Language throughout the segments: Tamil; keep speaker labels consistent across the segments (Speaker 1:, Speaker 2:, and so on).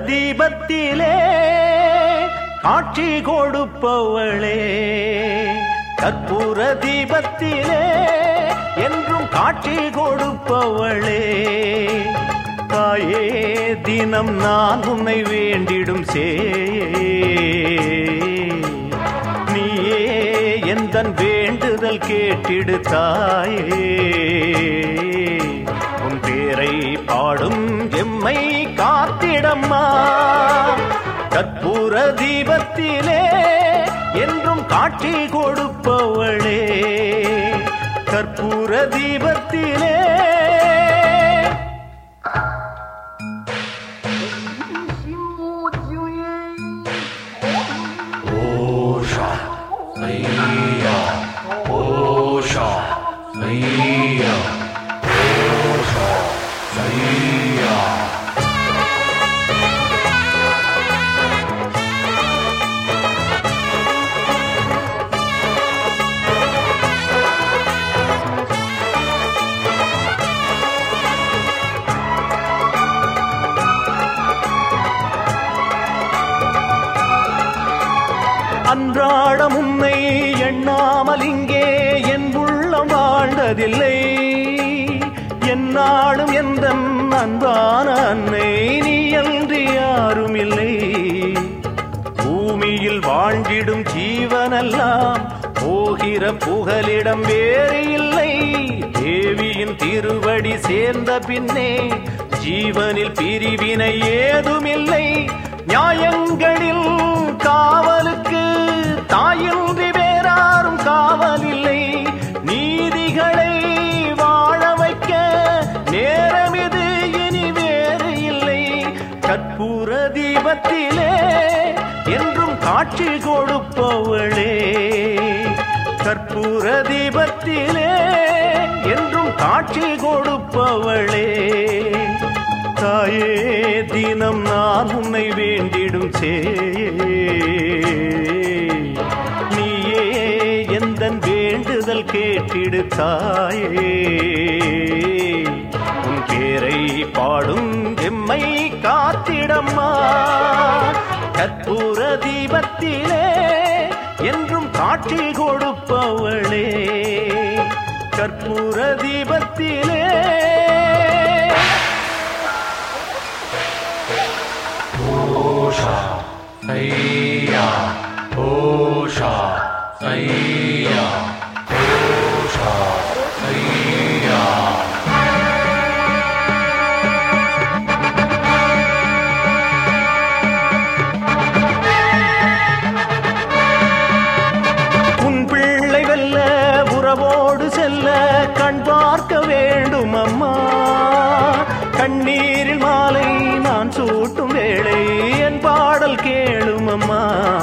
Speaker 1: தீபத்திலே காட்சி கொடுப்பவளே, கற்பூர தீபத்திலே என்றும் காட்சி கொடுப்பவளே, தாயே தினம் நான் உன்னை வேண்டிடும் நீயே எந்தன் வேண்டுதல் கேட்டிடு தாயே, உன் பேரை பாடும் எம்மை காத்திடம்மா, கற்பூர தீபத்திலே என்றும் காட்சி கொடுப்பவளே, கற்பூர தீபத்திலே.
Speaker 2: ஓஷா ஐயா ஓஷா ஐயா ஓஷா ஐயா. அன்றாடம் உன்னை எண்ணாமல் இங்கே என் உள்ளம் வாழ்ந்ததில்லை, என்னாலும் எந்த அன்பான அன்னை நீ அன்றி யாரும் இல்லை, பூமியில் வாழ்ந்திடும் ஜீவனெல்லாம் போகிற புகலிடம் வேறு இல்லை, தேவியின் திருவடி சேர்ந்த பின்னே ஜீவனில் பிரிவினை ஏதுமில்லை, நியாயங்களில் காவலுக்கு தாயின்றி வேறாரும் காவல் இல்லை, நீதிகளை வாழ வைக்க நேரம் இது இனி வேறு இல்லை, கற்பூர தீபத்திலே என்றும் காட்சி கொடுப்பவளே, கற்பூர தீபத்திலே என்றும் காட்சி கொடுப்பவளே, தாயே தினம் நான் உன்னை வேண்டிடும் நீயே எந்தன் வேண்டுதல் கேட்டிடு தாயே, உன் பேரை பாடும் எம்மை காத்திடம்மா, கற்பூர தீபத்திலே என்றும் காட்சி கொடுப்பவளே, கற்பூர தீபத்திலே. ஓஷா ஐயா ஓஷா ஐயா ஓஷா ஐயா.
Speaker 1: உன் பிள்ளை வெல்ல உறவோடு செல்ல கண் பார்க்க வேண்டும் அம்மா, கண்ணீரில் மாலை நான் சூட்டும் வேளை என் பாடல் கேளும் அம்மா,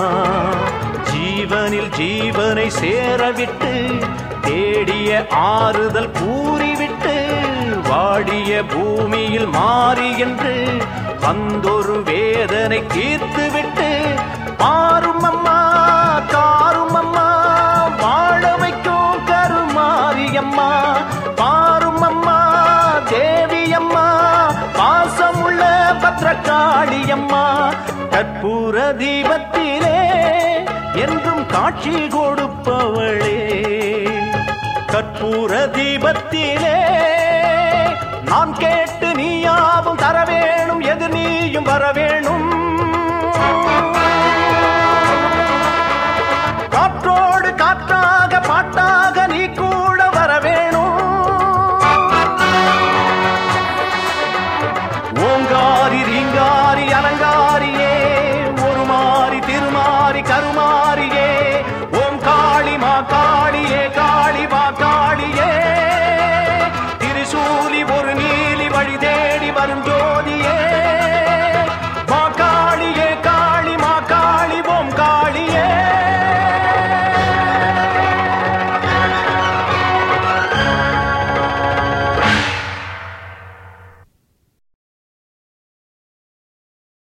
Speaker 1: ஜீவனில் ஜீவனை சேரவிட்டு தேடிய ஆறுதல் கூறிவிட்டு வாடிய பூமியில் மாறி என்று வந்தொரு வேதனை தீர்த்துவிட்டு மாறும் அம்மா காரும் அம்மா வாழ வைக்கும் கருமாரியம்மா, பாரும் அம்மா தேவியம்மா பாசமுள்ள பத்ரகாளியம்மா, கற்பூர தீபத்திலே என்றும் காட்சி கொடுப்பவளே, கற்பூர தீபத்திலே நான் கேட்டு நீயாவும் தர வேணும், எது நீயும் வர வேணும்,